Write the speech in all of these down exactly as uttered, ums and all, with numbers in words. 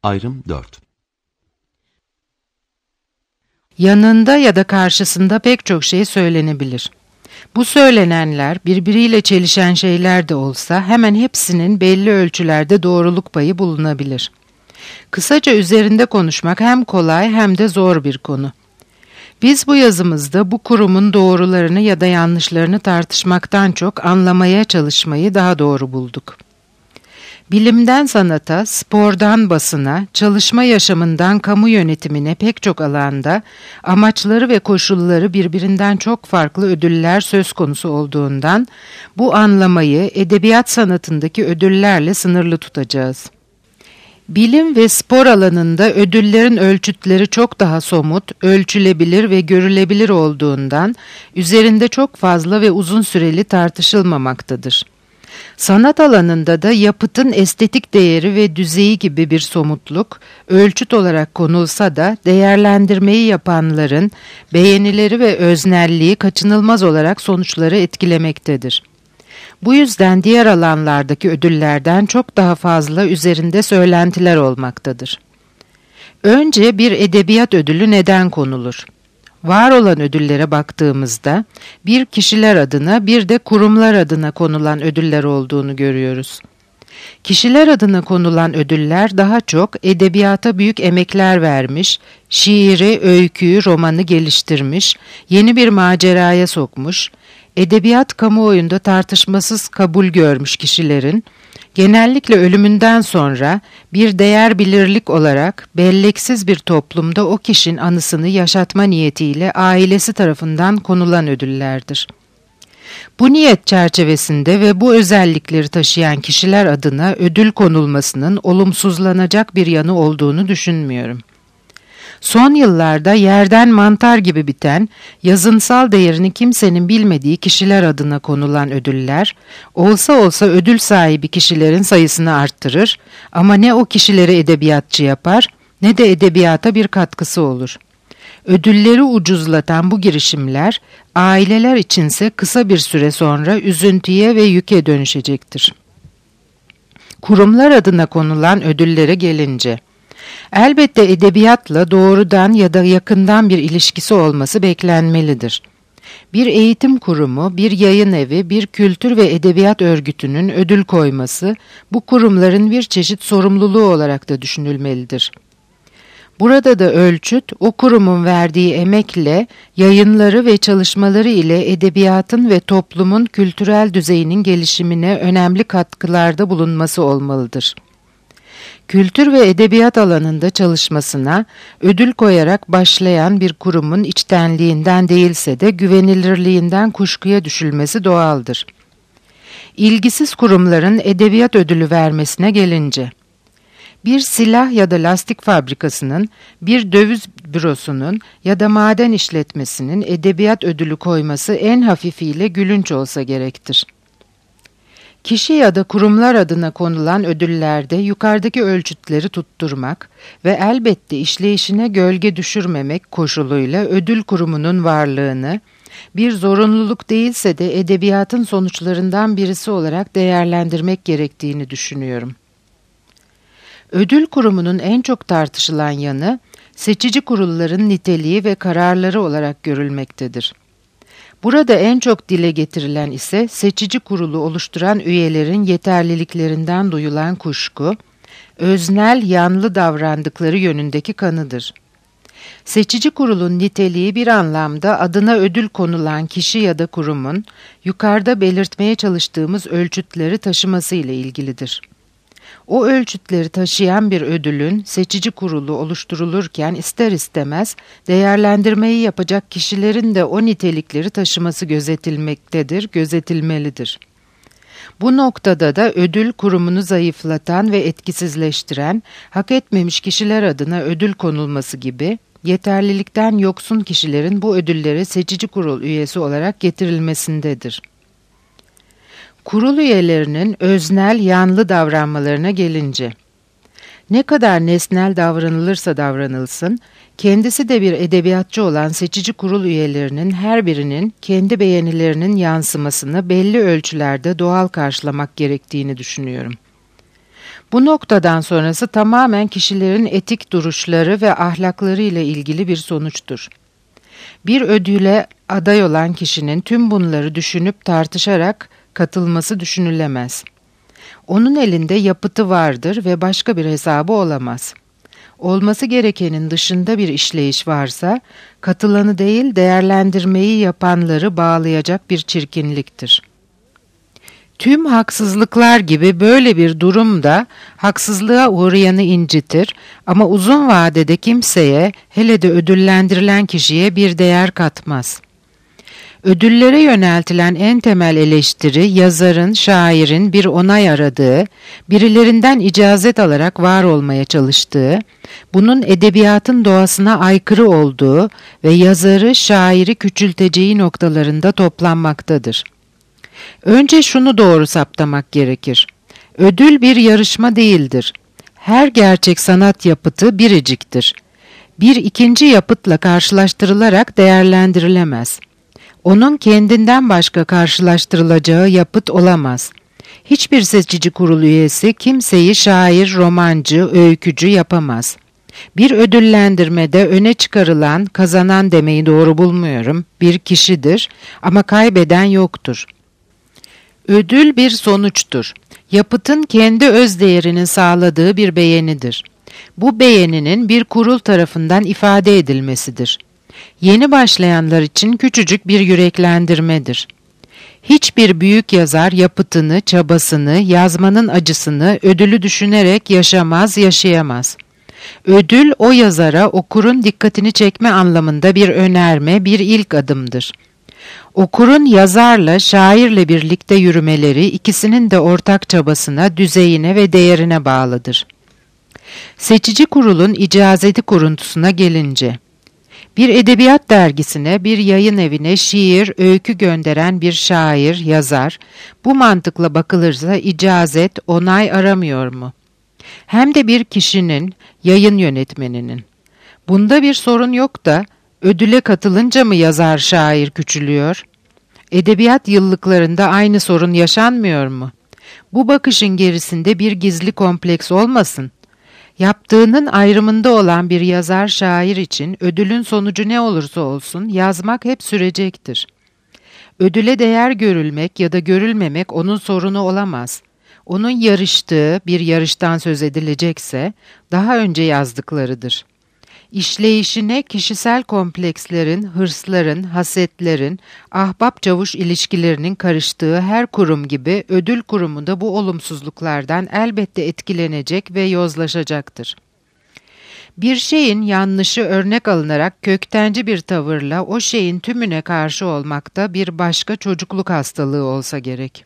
Ayrım dört. Yanında ya da karşısında pek çok şey söylenebilir. Bu söylenenler birbiriyle çelişen şeyler de olsa hemen hepsinin belli ölçülerde doğruluk payı bulunabilir. Kısaca üzerinde konuşmak hem kolay hem de zor bir konu. Biz bu yazımızda bu kurumun doğrularını ya da yanlışlarını tartışmaktan çok anlamaya çalışmayı daha doğru bulduk. Bilimden sanata, spordan basına, çalışma yaşamından kamu yönetimine pek çok alanda amaçları ve koşulları birbirinden çok farklı ödüller söz konusu olduğundan bu anlamayı edebiyat sanatındaki ödüllerle sınırlı tutacağız. Bilim ve spor alanında ödüllerin ölçütleri çok daha somut, ölçülebilir ve görülebilir olduğundan üzerinde çok fazla ve uzun süreli tartışılmamaktadır. Sanat alanında da yapıtın estetik değeri ve düzeyi gibi bir somutluk, ölçüt olarak konulsa da değerlendirmeyi yapanların beğenileri ve öznelliği kaçınılmaz olarak sonuçları etkilemektedir. Bu yüzden diğer alanlardaki ödüllerden çok daha fazla üzerinde söylentiler olmaktadır. Önce bir edebiyat ödülü neden konulur? Var olan ödüllere baktığımızda bir kişiler adına bir de kurumlar adına konulan ödüller olduğunu görüyoruz. Kişiler adına konulan ödüller daha çok edebiyata büyük emekler vermiş, şiiri, öyküyü, romanı geliştirmiş, yeni bir maceraya sokmuş, edebiyat kamuoyunda tartışmasız kabul görmüş kişilerin, genellikle ölümünden sonra bir değer bilirlik olarak belleksiz bir toplumda o kişinin anısını yaşatma niyetiyle ailesi tarafından konulan ödüllerdir. Bu niyet çerçevesinde ve bu özellikleri taşıyan kişiler adına ödül konulmasının olumsuzlanacak bir yanı olduğunu düşünmüyorum. Son yıllarda yerden mantar gibi biten, yazınsal değerini kimsenin bilmediği kişiler adına konulan ödüller, olsa olsa ödül sahibi kişilerin sayısını arttırır ama ne o kişileri edebiyatçı yapar ne de edebiyata bir katkısı olur. Ödülleri ucuzlatan bu girişimler, aileler içinse kısa bir süre sonra üzüntüye ve yüke dönüşecektir. Kurumlar adına konulan ödüllere gelince, elbette edebiyatla doğrudan ya da yakından bir ilişkisi olması beklenmelidir. Bir eğitim kurumu, bir yayın evi, bir kültür ve edebiyat örgütünün ödül koyması, bu kurumların bir çeşit sorumluluğu olarak da düşünülmelidir. Burada da ölçüt, o kurumun verdiği emekle, yayınları ve çalışmaları ile edebiyatın ve toplumun kültürel düzeyinin gelişimine önemli katkılarda bulunması olmalıdır. Kültür ve edebiyat alanında çalışmasına ödül koyarak başlayan bir kurumun içtenliğinden değilse de güvenilirliğinden kuşkuya düşülmesi doğaldır. İlgisiz kurumların edebiyat ödülü vermesine gelince, bir silah ya da lastik fabrikasının, bir döviz bürosunun ya da maden işletmesinin edebiyat ödülü koyması en hafifiyle gülünç olsa gerektir. Kişi ya da kurumlar adına konulan ödüllerde yukarıdaki ölçütleri tutturmak ve elbette işleyişine gölge düşürmemek koşuluyla ödül kurumunun varlığını, bir zorunluluk değilse de edebiyatın sonuçlarından birisi olarak değerlendirmek gerektiğini düşünüyorum. Ödül kurumunun en çok tartışılan yanı, seçici kurulların niteliği ve kararları olarak görülmektedir. Burada en çok dile getirilen ise seçici kurulu oluşturan üyelerin yeterliliklerinden duyulan kuşku, öznel yanlı davrandıkları yönündeki kanıdır. Seçici kurulun niteliği bir anlamda adına ödül konulan kişi ya da kurumun yukarıda belirtmeye çalıştığımız ölçütleri taşıması ile ilgilidir. O ölçütleri taşıyan bir ödülün seçici kurulu oluşturulurken ister istemez değerlendirmeyi yapacak kişilerin de o nitelikleri taşıması gözetilmektedir, gözetilmelidir. Bu noktada da ödül kurumunu zayıflatan ve etkisizleştiren, hak etmemiş kişiler adına ödül konulması gibi, yeterlilikten yoksun kişilerin bu ödüllere seçici kurul üyesi olarak getirilmesindedir. Kurul üyelerinin öznel, yanlı davranmalarına gelince, ne kadar nesnel davranılırsa davranılsın, kendisi de bir edebiyatçı olan seçici kurul üyelerinin her birinin kendi beğenilerinin yansımasını belli ölçülerde doğal karşılamak gerektiğini düşünüyorum. Bu noktadan sonrası tamamen kişilerin etik duruşları ve ahlakları ile ilgili bir sonuçtur. Bir ödüle aday olan kişinin tüm bunları düşünüp tartışarak katılması düşünülemez. Onun elinde yapıtı vardır ve başka bir hesabı olamaz. Olması gerekenin dışında bir işleyiş varsa, katılanı değil değerlendirmeyi yapanları bağlayacak bir çirkinliktir. Tüm haksızlıklar gibi böyle bir durum da haksızlığa uğrayanı incitir ama uzun vadede kimseye, hele de ödüllendirilen kişiye bir değer katmaz. Ödüllere yöneltilen en temel eleştiri, yazarın, şairin bir onay aradığı, birilerinden icazet alarak var olmaya çalıştığı, bunun edebiyatın doğasına aykırı olduğu ve yazarı, şairi küçülteceği noktalarında toplanmaktadır. Önce şunu doğru saptamak gerekir. Ödül bir yarışma değildir. Her gerçek sanat yapıtı biriciktir. Bir ikinci yapıtla karşılaştırılarak değerlendirilemez. Onun kendinden başka karşılaştırılacağı yapıt olamaz. Hiçbir seçici kurul üyesi kimseyi şair, romancı, öykücü yapamaz. Bir ödüllendirmede öne çıkarılan, kazanan demeyi doğru bulmuyorum, bir kişidir ama kaybeden yoktur. Ödül bir sonuçtur. Yapıtın kendi öz değerini sağladığı bir beğenidir. Bu beğeninin bir kurul tarafından ifade edilmesidir. Yeni başlayanlar için küçücük bir yüreklendirmedir. Hiçbir büyük yazar yapıtını, çabasını, yazmanın acısını, ödülü düşünerek yaşamaz, yaşayamaz. Ödül o yazara okurun dikkatini çekme anlamında bir önerme, bir ilk adımdır. Okurun yazarla, şairle birlikte yürümeleri ikisinin de ortak çabasına, düzeyine ve değerine bağlıdır. Seçici kurulun icazeti kuruntusuna gelince, bir edebiyat dergisine, bir yayın evine şiir, öykü gönderen bir şair, yazar, bu mantıkla bakılırsa icazet, onay aramıyor mu? Hem de bir kişinin, yayın yönetmeninin. Bunda bir sorun yok da, ödüle katılınca mı yazar, şair küçülüyor? Edebiyat yıllıklarında aynı sorun yaşanmıyor mu? Bu bakışın gerisinde bir gizli kompleks olmasın. Yaptığının ayrımında olan bir yazar, şair için ödülün sonucu ne olursa olsun yazmak hep sürecektir. Ödüle değer görülmek ya da görülmemek onun sorunu olamaz. Onun yarıştığı bir yarıştan söz edilecekse daha önce yazdıklarıdır. İşleyişine kişisel komplekslerin, hırsların, hasetlerin, ahbap-çavuş ilişkilerinin karıştığı her kurum gibi ödül kurumu da bu olumsuzluklardan elbette etkilenecek ve yozlaşacaktır. Bir şeyin yanlışı örnek alınarak köktenci bir tavırla o şeyin tümüne karşı olmakta bir başka çocukluk hastalığı olsa gerek.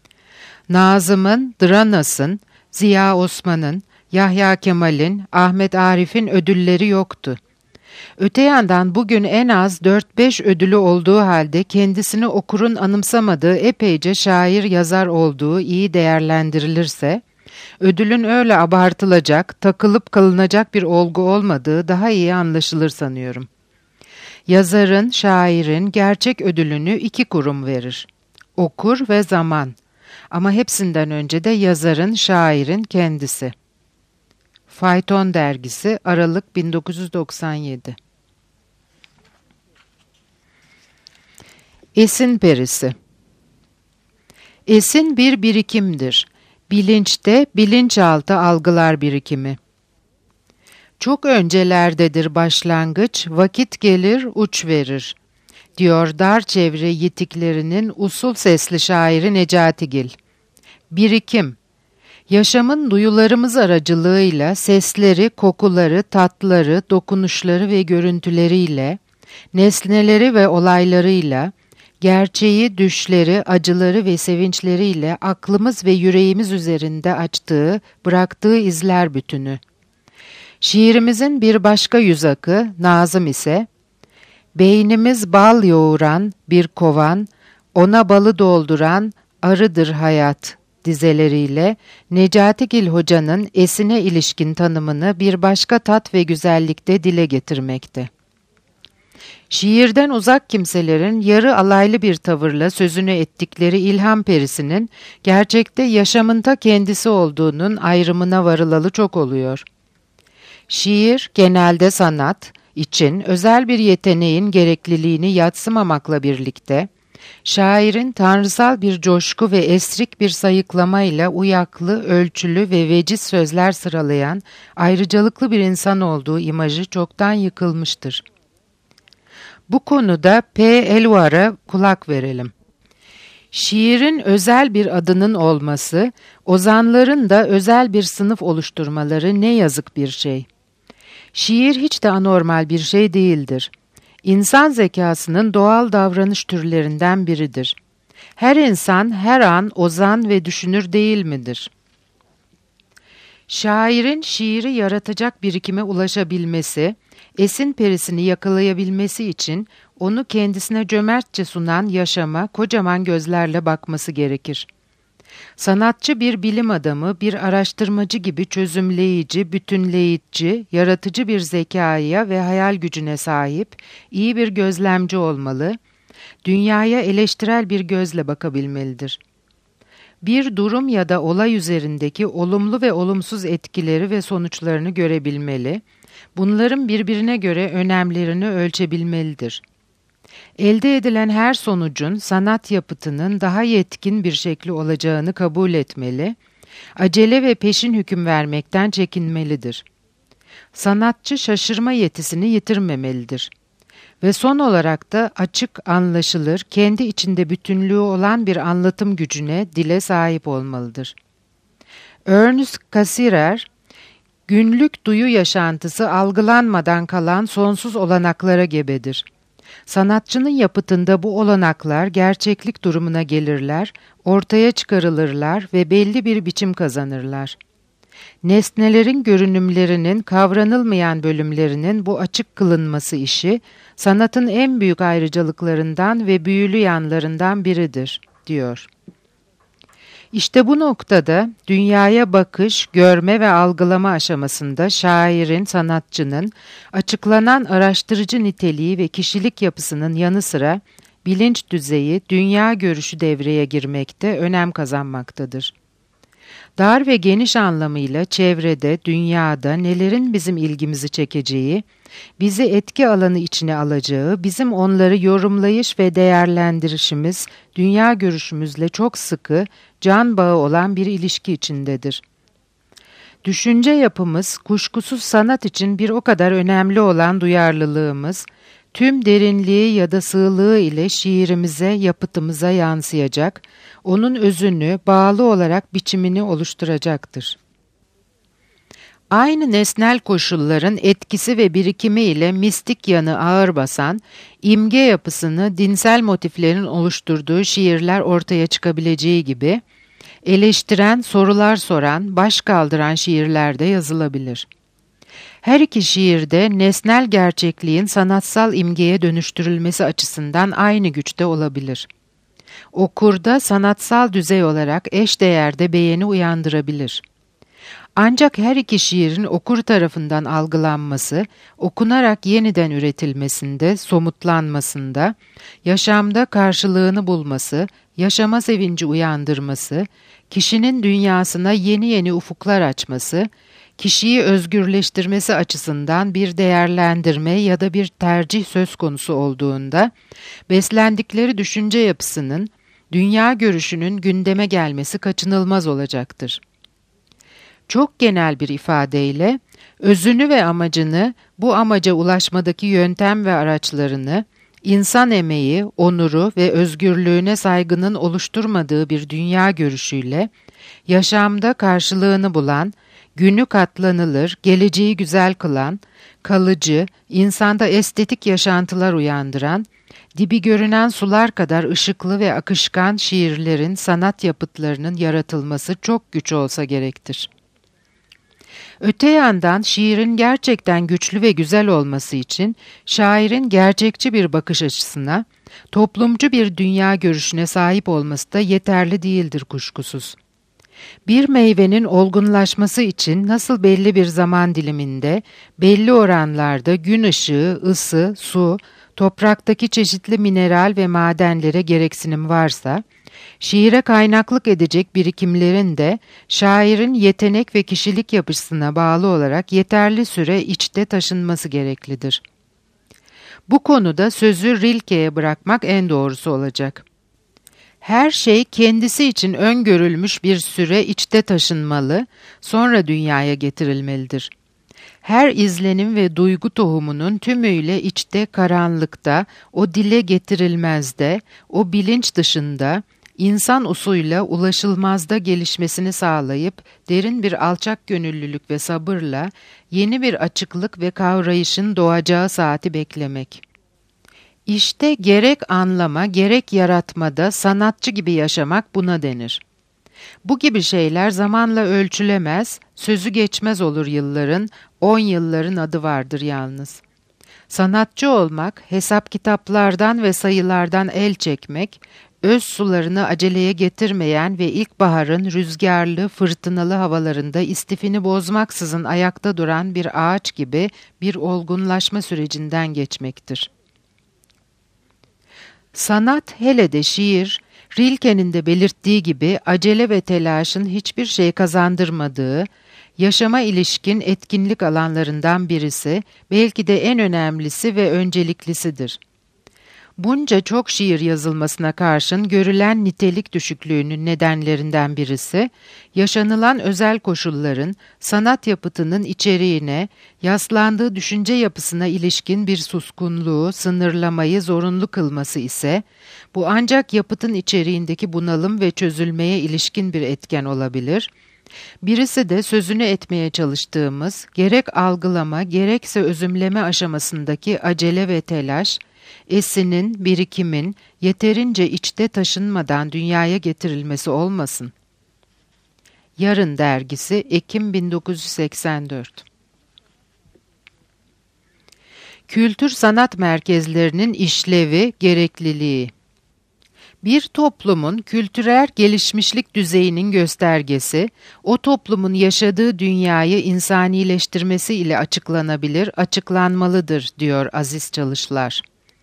Nazım'ın, Dranas'ın, Ziya Osman'ın, Yahya Kemal'in, Ahmet Arif'in ödülleri yoktu. Öte yandan bugün en az dört beş ödülü olduğu halde kendisini okurun anımsamadığı epeyce şair yazar olduğu iyi değerlendirilirse, ödülün öyle abartılacak, takılıp kalınacak bir olgu olmadığı daha iyi anlaşılır sanıyorum. Yazarın, şairin gerçek ödülünü iki kurum verir. Okur ve zaman. Ama hepsinden önce de yazarın, şairin kendisi. Fayton Dergisi, Aralık bin dokuz yüz doksan yedi. Esin perisi. Esin bir birikimdir. Bilinçte bilinçaltı algılar birikimi. Çok öncelerdedir başlangıç, vakit gelir uç verir, diyor dar çevre yitiklerinin usul sesli şairi Necatigil. Birikim. Yaşamın duyularımız aracılığıyla sesleri, kokuları, tatları, dokunuşları ve görüntüleriyle, nesneleri ve olaylarıyla, gerçeği, düşleri, acıları ve sevinçleriyle aklımız ve yüreğimiz üzerinde açtığı, bıraktığı izler bütünü. Şiirimizin bir başka yüz akı, Nazım ise, beynimiz bal yoğuran bir kovan, ona balı dolduran arıdır hayat dizeleriyle Necatigil Hoca'nın esine ilişkin tanımını bir başka tat ve güzellikte dile getirmekte. Şiirden uzak kimselerin yarı alaylı bir tavırla sözünü ettikleri ilham perisinin gerçekte yaşamın ta kendisi olduğunun ayrımına varılalı çok oluyor. Şiir, genelde sanat için özel bir yeteneğin gerekliliğini yadsımamakla birlikte, şairin tanrısal bir coşku ve esrik bir sayıklamayla uyaklı, ölçülü ve veciz sözler sıralayan ayrıcalıklı bir insan olduğu imajı çoktan yıkılmıştır. Bu konuda P. Eluard'a kulak verelim. Şiirin özel bir adının olması, ozanların da özel bir sınıf oluşturmaları ne yazık bir şey. Şiir hiç de anormal bir şey değildir. İnsan zekasının doğal davranış türlerinden biridir. Her insan her an ozan ve düşünür değil midir? Şairin şiiri yaratacak birikime ulaşabilmesi, esin perisini yakalayabilmesi için onu kendisine cömertçe sunan yaşama kocaman gözlerle bakması gerekir. Sanatçı bir bilim adamı, bir araştırmacı gibi çözümleyici, bütünleyici, yaratıcı bir zekaya ve hayal gücüne sahip, iyi bir gözlemci olmalı, dünyaya eleştirel bir gözle bakabilmelidir. Bir durum ya da olay üzerindeki olumlu ve olumsuz etkileri ve sonuçlarını görebilmeli, bunların birbirine göre önemlerini ölçebilmelidir. Elde edilen her sonucun sanat yapıtının daha yetkin bir şekli olacağını kabul etmeli, acele ve peşin hüküm vermekten çekinmelidir. Sanatçı şaşırma yetisini yitirmemelidir. Ve son olarak da açık, anlaşılır, kendi içinde bütünlüğü olan bir anlatım gücüne, dile sahip olmalıdır. Ernest Cassirer, günlük duyu yaşantısı algılanmadan kalan sonsuz olanaklara gebedir. Sanatçının yapıtında bu olanaklar gerçeklik durumuna gelirler, ortaya çıkarılırlar ve belli bir biçim kazanırlar. Nesnelerin görünümlerinin kavranılmayan bölümlerinin bu açık kılınması işi, sanatın en büyük ayrıcalıklarından ve büyülü yanlarından biridir, diyor. İşte bu noktada dünyaya bakış, görme ve algılama aşamasında şairin, sanatçının açıklanan araştırıcı niteliği ve kişilik yapısının yanı sıra bilinç düzeyi, dünya görüşü devreye girmekte önem kazanmaktadır. Dar ve geniş anlamıyla çevrede, dünyada nelerin bizim ilgimizi çekeceği, bizi etki alanı içine alacağı, bizim onları yorumlayış ve değerlendirişimiz, dünya görüşümüzle çok sıkı, can bağı olan bir ilişki içindedir. Düşünce yapımız, kuşkusuz sanat için bir o kadar önemli olan duyarlılığımız, tüm derinliği ya da sığlığı ile şiirimize, yapıtımıza yansıyacak, onun özünü, bağlı olarak biçimini oluşturacaktır. Aynı nesnel koşulların etkisi ve birikimi ile mistik yanı ağır basan, imge yapısını dinsel motiflerin oluşturduğu şiirler ortaya çıkabileceği gibi, eleştiren, sorular soran, baş kaldıran şiirler de yazılabilir. Her iki şiirde nesnel gerçekliğin sanatsal imgeye dönüştürülmesi açısından aynı güçte olabilir. Okurda sanatsal düzey olarak eşdeğerde beğeni uyandırabilir. Ancak her iki şiirin okur tarafından algılanması, okunarak yeniden üretilmesinde, somutlanmasında, yaşamda karşılığını bulması, yaşama sevinci uyandırması, kişinin dünyasına yeni yeni ufuklar açması, kişiyi özgürleştirmesi açısından bir değerlendirme ya da bir tercih söz konusu olduğunda, beslendikleri düşünce yapısının, dünya görüşünün gündeme gelmesi kaçınılmaz olacaktır. Çok genel bir ifadeyle, özünü ve amacını, bu amaca ulaşmadaki yöntem ve araçlarını, insan emeği, onuru ve özgürlüğüne saygının oluşturmadığı bir dünya görüşüyle, yaşamda karşılığını bulan, günü katlanılır, geleceği güzel kılan, kalıcı, insanda estetik yaşantılar uyandıran, dibi görünen sular kadar ışıklı ve akışkan şiirlerin, sanat yapıtlarının yaratılması çok güç olsa gerektir. Öte yandan şiirin gerçekten güçlü ve güzel olması için şairin gerçekçi bir bakış açısına, toplumcu bir dünya görüşüne sahip olması da yeterli değildir kuşkusuz. Bir meyvenin olgunlaşması için nasıl belli bir zaman diliminde, belli oranlarda gün ışığı, ısı, su, topraktaki çeşitli mineral ve madenlere gereksinim varsa, şiire kaynaklık edecek birikimlerin de şairin yetenek ve kişilik yapısına bağlı olarak yeterli süre içte taşınması gereklidir. Bu konuda sözü Rilke'ye bırakmak en doğrusu olacak. Her şey kendisi için öngörülmüş bir süre içte taşınmalı, sonra dünyaya getirilmelidir. Her izlenim ve duygu tohumunun tümüyle içte karanlıkta, o dile getirilmezde, o bilinç dışında, insan usuyla ulaşılmazda gelişmesini sağlayıp, derin bir alçak gönüllülük ve sabırla, yeni bir açıklık ve kavrayışın doğacağı saati beklemek. İşte gerek anlama, gerek yaratmada sanatçı gibi yaşamak buna denir. Bu gibi şeyler zamanla ölçülemez, sözü geçmez olur yılların, on yılların adı vardır yalnız. Sanatçı olmak, hesap kitaplardan ve sayılardan el çekmek, öz sularını aceleye getirmeyen ve ilkbaharın rüzgarlı, fırtınalı havalarında istifini bozmaksızın ayakta duran bir ağaç gibi bir olgunlaşma sürecinden geçmektir. Sanat, hele de şiir, Rilke'nin de belirttiği gibi acele ve telaşın hiçbir şey kazandırmadığı, yaşama ilişkin etkinlik alanlarından birisi, belki de en önemlisi ve önceliklisidir. Bunca çok şiir yazılmasına karşın görülen nitelik düşüklüğünün nedenlerinden birisi, yaşanılan özel koşulların sanat yapıtının içeriğine, yaslandığı düşünce yapısına ilişkin bir suskunluğu, sınırlamayı zorunlu kılması ise, bu ancak yapıtın içeriğindeki bunalım ve çözülmeye ilişkin bir etken olabilir. Birisi de sözünü etmeye çalıştığımız, gerek algılama, gerekse özümleme aşamasındaki acele ve telaş, esinin, birikimin yeterince içte taşınmadan dünyaya getirilmesi olmasın. Yarın Dergisi, Ekim bin dokuz yüz seksen dört. Kültür sanat merkezlerinin işlevi, gerekliliği. Bir toplumun kültürel gelişmişlik düzeyinin göstergesi, o toplumun yaşadığı dünyayı insanileştirmesi ile açıklanabilir, açıklanmalıdır, diyor Aziz Çalışlar.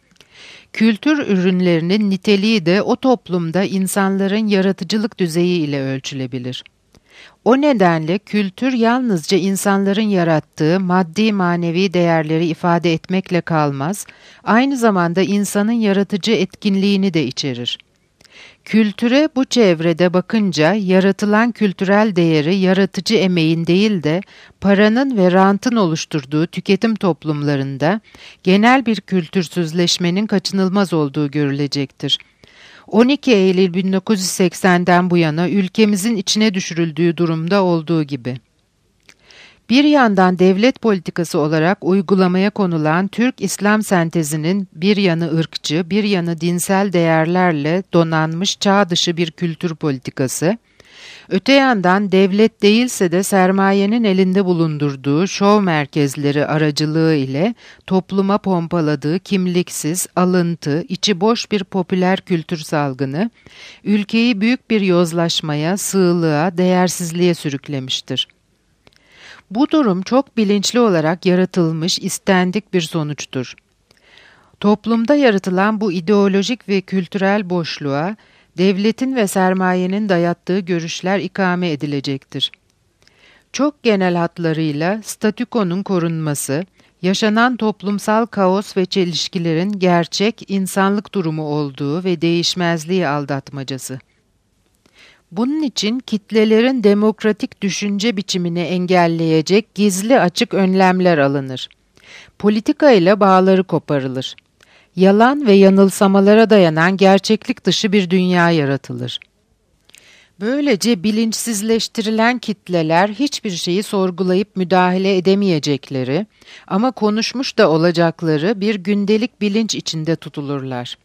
Kültür ürünlerinin niteliği de o toplumda insanların yaratıcılık düzeyi ile ölçülebilir. O nedenle kültür yalnızca insanların yarattığı maddi manevi değerleri ifade etmekle kalmaz, aynı zamanda insanın yaratıcı etkinliğini de içerir. Kültüre bu çevrede bakınca yaratılan kültürel değeri yaratıcı emeğin değil de paranın ve rantın oluşturduğu tüketim toplumlarında genel bir kültürsüzleşmenin kaçınılmaz olduğu görülecektir. on iki Eylül bin dokuz yüz seksenden bu yana ülkemizin içine düşürüldüğü durumda olduğu gibi. Bir yandan devlet politikası olarak uygulamaya konulan Türk-İslam sentezinin bir yanı ırkçı, bir yanı dinsel değerlerle donanmış çağ dışı bir kültür politikası, öte yandan devlet değilse de sermayenin elinde bulundurduğu şov merkezleri aracılığı ile topluma pompaladığı kimliksiz, alıntı, içi boş bir popüler kültür salgını, ülkeyi büyük bir yozlaşmaya, sığlığa, değersizliğe sürüklemiştir. Bu durum çok bilinçli olarak yaratılmış, istendik bir sonuçtur. Toplumda yaratılan bu ideolojik ve kültürel boşluğa, devletin ve sermayenin dayattığı görüşler ikame edilecektir. Çok genel hatlarıyla statükonun korunması, yaşanan toplumsal kaos ve çelişkilerin gerçek insanlık durumu olduğu ve değişmezliği aldatmacası. Bunun için kitlelerin demokratik düşünce biçimini engelleyecek gizli açık önlemler alınır. Politika ile bağları koparılır. Yalan ve yanılsamalara dayanan gerçeklik dışı bir dünya yaratılır. Böylece bilinçsizleştirilen kitleler hiçbir şeyi sorgulayıp müdahale edemeyecekleri ama konuşmuş da olacakları bir gündelik bilinç içinde tutulurlar.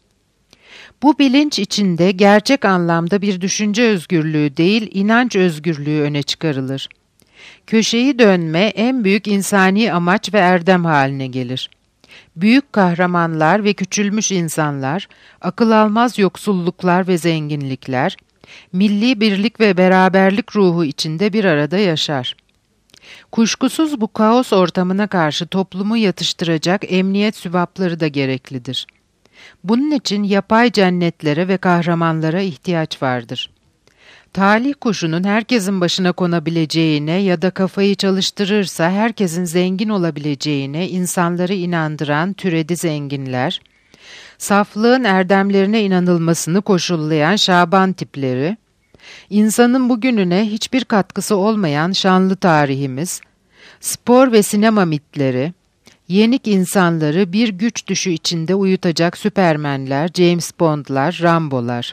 Bu bilinç içinde gerçek anlamda bir düşünce özgürlüğü değil, inanç özgürlüğü öne çıkarılır. Köşeyi dönme en büyük insani amaç ve erdem haline gelir. Büyük kahramanlar ve küçülmüş insanlar, akıl almaz yoksulluklar ve zenginlikler, Milli birlik ve beraberlik ruhu içinde bir arada yaşar. Kuşkusuz bu kaos ortamına karşı toplumu yatıştıracak emniyet sübapları da gereklidir. Bunun için yapay cennetlere ve kahramanlara ihtiyaç vardır. Talih kuşunun herkesin başına konabileceğine ya da kafayı çalıştırırsa herkesin zengin olabileceğine insanları inandıran türedi zenginler, saflığın erdemlerine inanılmasını koşullayan Şaban tipleri, insanın bugününe hiçbir katkısı olmayan şanlı tarihimiz, spor ve sinema mitleri, yenik insanları bir güç düşü içinde uyutacak Süpermenler, James Bond'lar, Rambo'lar.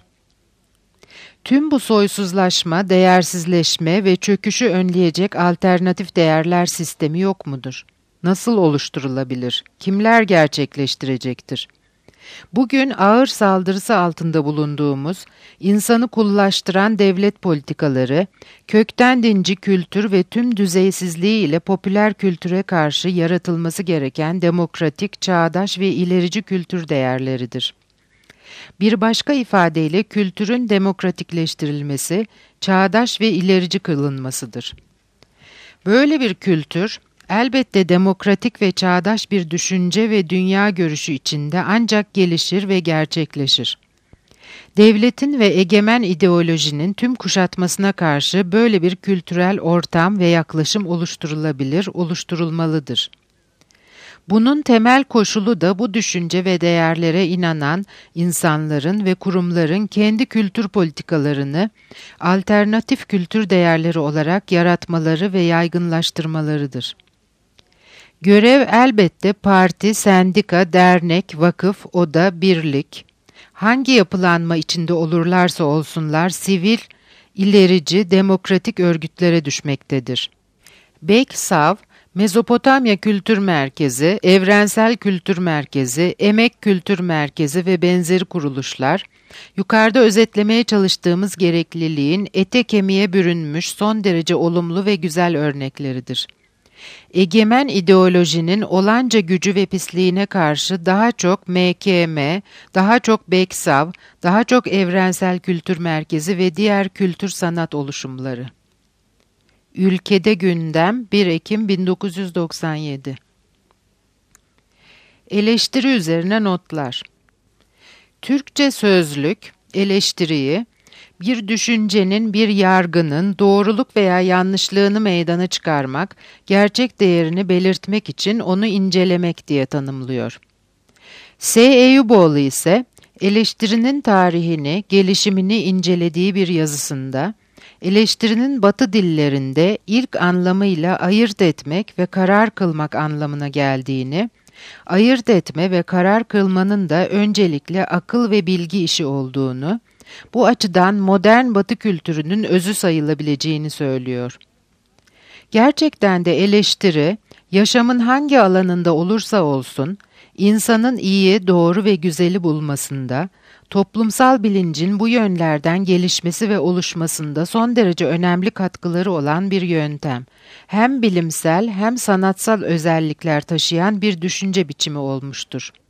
Tüm bu soysuzlaşma, değersizleşme ve çöküşü önleyecek alternatif değerler sistemi yok mudur? Nasıl oluşturulabilir? Kimler gerçekleştirecektir? Bugün ağır saldırısı altında bulunduğumuz, insanı kullaştıran devlet politikaları, kökten dinci kültür ve tüm düzeysizliği ile popüler kültüre karşı yaratılması gereken demokratik, çağdaş ve ilerici kültür değerleridir. Bir başka ifadeyle kültürün demokratikleştirilmesi, çağdaş ve ilerici kılınmasıdır. Böyle bir kültür, elbette demokratik ve çağdaş bir düşünce ve dünya görüşü içinde ancak gelişir ve gerçekleşir. Devletin ve egemen ideolojinin tüm kuşatmasına karşı böyle bir kültürel ortam ve yaklaşım oluşturulabilir, oluşturulmalıdır. Bunun temel koşulu da bu düşünce ve değerlere inanan insanların ve kurumların kendi kültür politikalarını alternatif kültür değerleri olarak yaratmaları ve yaygınlaştırmalarıdır. Görev elbette parti, sendika, dernek, vakıf, oda, birlik, hangi yapılanma içinde olurlarsa olsunlar sivil, ilerici, demokratik örgütlere düşmektedir. BEKSAV, Mezopotamya Kültür Merkezi, Evrensel Kültür Merkezi, Emek Kültür Merkezi ve benzeri kuruluşlar, yukarıda özetlemeye çalıştığımız gerekliliğin ete kemiğe bürünmüş son derece olumlu ve güzel örnekleridir. Egemen ideolojinin olanca gücü ve pisliğine karşı daha çok M K M, daha çok BEKSAV, daha çok Evrensel Kültür Merkezi ve diğer kültür sanat oluşumları. Ülkede Gündem bir Ekim bin dokuz yüz doksan yedi. Eleştiri üzerine notlar. Türkçe sözlük, eleştiriyi, bir düşüncenin, bir yargının doğruluk veya yanlışlığını meydana çıkarmak, gerçek değerini belirtmek için onu incelemek diye tanımlıyor. S. Eyüboğlu ise eleştirinin tarihini, gelişimini incelediği bir yazısında, eleştirinin Batı dillerinde ilk anlamıyla ayırt etmek ve karar kılmak anlamına geldiğini, ayırt etme ve karar kılmanın da öncelikle akıl ve bilgi işi olduğunu, bu açıdan modern Batı kültürünün özü sayılabileceğini söylüyor. Gerçekten de eleştiri, yaşamın hangi alanında olursa olsun, insanın iyi, doğru ve güzeli bulmasında, toplumsal bilincin bu yönlerden gelişmesi ve oluşmasında son derece önemli katkıları olan bir yöntem. Hem bilimsel hem sanatsal özellikler taşıyan bir düşünce biçimi olmuştur.